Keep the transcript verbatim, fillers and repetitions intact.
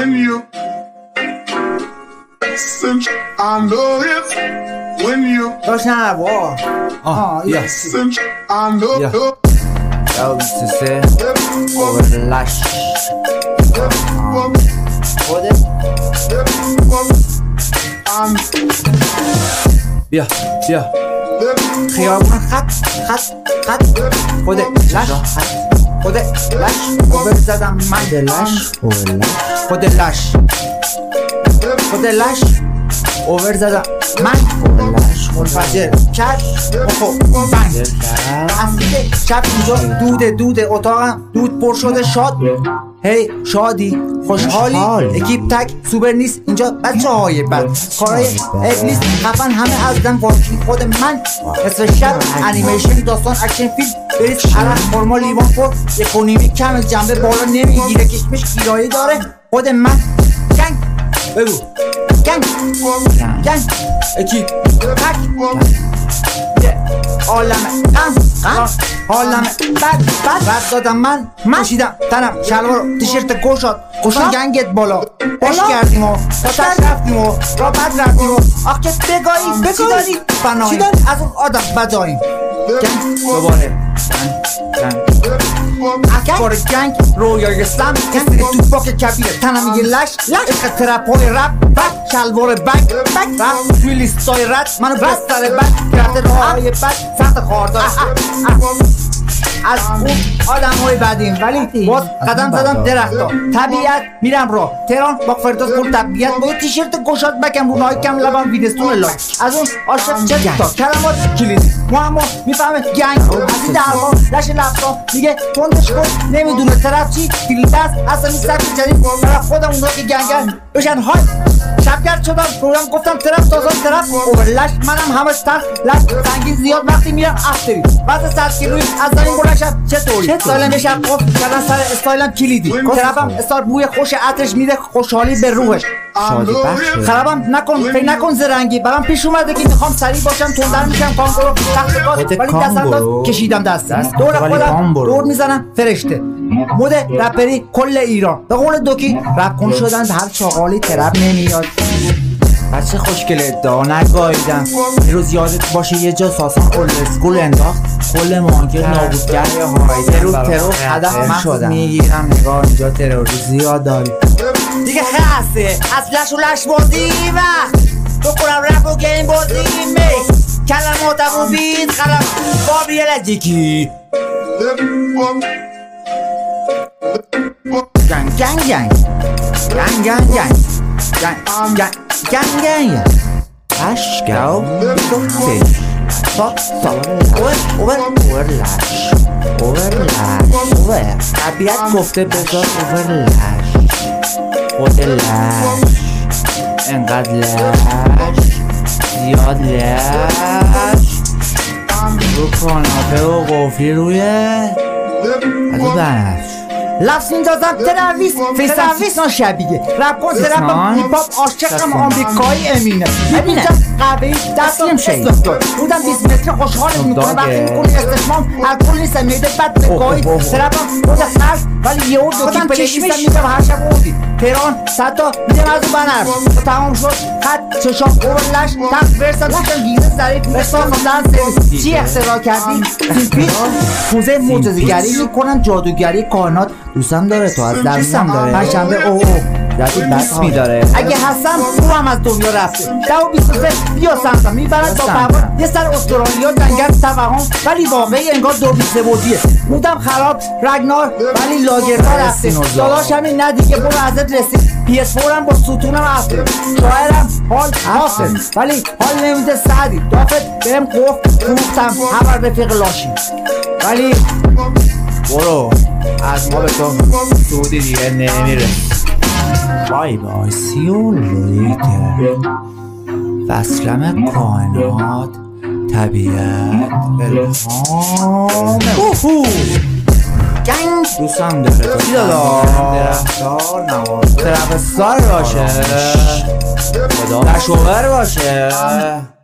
when you cinch. I know it's when you داشتن وا آه yes cinch. I know Yeah. it's That was to say over the lash خودت بیا بیا خیابون خط خط خط خودت لش خودت لش اوور زدم من لش over lash خودت لش خودت لش اوور زدم من over lash منفجر کرد خب بنگ اصلی شب اینجا دوده دوده اتاقم دود پر شده شاد هی شادی خوشحالی خوشحال. اکیپ تک سوبر نیست اینجا بچه های بد کارای ابلیس خفن همه از دم واکی خود من مثل شب انیمیشن داستان اکشن فیلم بریز عرق خورما لیوان پر اکونومی کم جنبه بالا نمیگیره کشمش گیرایی داره خود من گنگ بگو گنگ گنگ اکیپ تک عالمه غم غم عالمه بد بد بد دادم من من کشیدم تنم شلوار تیشرت گشاد گشاد گنگت بالا باش کردیم و تاش رفتیم و را بد رفتیم و آخ که بگایی بگایی فناییم از اون آدم بداییم گنگ دوباره گنگ گنگ بار گنگ رویای اسلام کسی تو باک کبیره تنم یه لش عشق ترپ های رپ بک شلوار بک بک رپ توی لیستای رد منو بستر بک کرده راهای بک سخت خواردار از اون آدم های بدیم ولی باز قدم زدم درخت ها طبیعت میرم را تهران با فرداس پر طبیعت با یه تیشرت گشاد بکم رو نایکم لبم ویدستون لای از اون عاشق چه تا کلمات کلیدی معما میفهمه گنگ از این درها لش لفتا میگه تندش کن نمیدونه طرف چی کلید است اصلا این سبک جدید طرف خودم اونها که گنگن بشن های شبگرد شدم رویم گفتم طرف تازان طرف اوورلش منم همش تخت لش سنگین زیاد وقتی میرم افتری بعد صد کیلویی از زمین بلنشم چطوری استایلم یه شب قفل کردن سر استایلم کلیدی طرفم استار بوی خوش عطرش میده خوشحالی به روحش شادی بخشه خرابم نکن فکر نکن زرنگی برام پیش اومده که میخوام سریع باشم تندر میشم کانگورو تخت گاز ولی دستم داد کشیدم دست دور خودم دور میزنم فرشته مود رپری کل ایران به قول دوکی رپ کن شدن هر چاقالی ترپ نمیاد بچه خوشگل ادعا نگاهیدم یه روز یادت باشه یه جا ساسان اول اسکول انداخت کل مانکر نابودگر های ترور ترور هدف مخصوص میگیرم نگاه اینجا تروریستی یاد داری دیگه خسته از لش و لش بازی وقت بکنم رپ و گیم بازی میک کلماتم و بیت خلم بابی لجیکی گنگ گنگ گنگ گنگ گنگ گنگ گنگ گنگ گنگ گنگ اشکاو گفته سا سا اوور اوور اوور لش اوور لش اوور طبیعت گفته بذار اوور لش خود لش انقدر لش زیاد لش رو کاناپه و قفلی روی از او بنفش لفظ میندازم ترویس فیسان شبیه رپ کن ترپم هیپ هاپ عاشقم آمریکایی امینه امینه قهوه‌ای دستم اسلام دار بودم بیست متر خوشحالت میکنه وقتی میکنی استشمام الکل نیستم میده بد نگاهی ترپم خود خرس ولی یه اون دوکی پلیلیستم میده و هر شب اونی تهران صد تا میدم از اون بنر و تمام شد خط چشام اوورلش تخت ورسم داشتم گیزه ظریف برسان دن سرویس چی اختراع کردی؟ تیپی موزه معجزه‌گری میکنن جادوگری کائنات دوستم داره تو از درمیان داره پنجشنبه او او یادی بس میداره اگه هستم او هم از دنیا رفته ده و بیست و سه بیا سمتم میبرن تا پهوان یه سر استرالیا جنگل توهم ولی واقعی انگار دو بیسته بودیه مودم خراب رگنار ولی لاگرها رفته داداش همین نه دیگه برو ازت رسید پی اس فور هم با ستونم رفته شاعرم حال حافظ ولی حال نمیده سعدی دافت بهم گفت فروختم همه رفیق لاشی ولی برو از ما به تو سودی دیگه نمیره بای بای سیو لیتر فصلم کائنات طبیعت الهام اوهو گنگ دوستم داره تو چی دادا درختار نواز طرف سار باشه خدا نشوور باشه